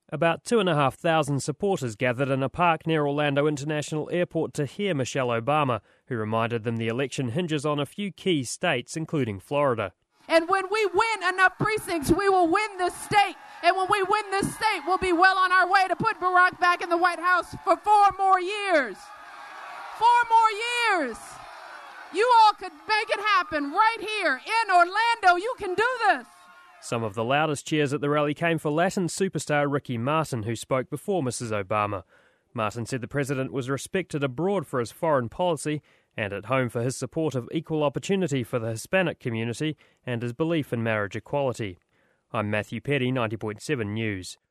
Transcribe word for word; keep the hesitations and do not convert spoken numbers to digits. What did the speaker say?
About two and a half thousand supporters gathered in a park near Orlando International Airport to hear Michelle Obama, who reminded them the election hinges on a few key states, including Florida. And when we win enough precincts, we will win this state. And when we win this state, we'll be well on our way to put Barack back in the White House for four more years. Four more years. You all could make it happen right here in Orlando. You can do this. Some of the loudest cheers at the rally came for Latin superstar Ricky Martin, who spoke before Missus Obama. Martin said the president was respected abroad for his foreign policy and at home for his support of equal opportunity for the Hispanic community and his belief in marriage equality. I'm Matthew Petty, ninety point seven News.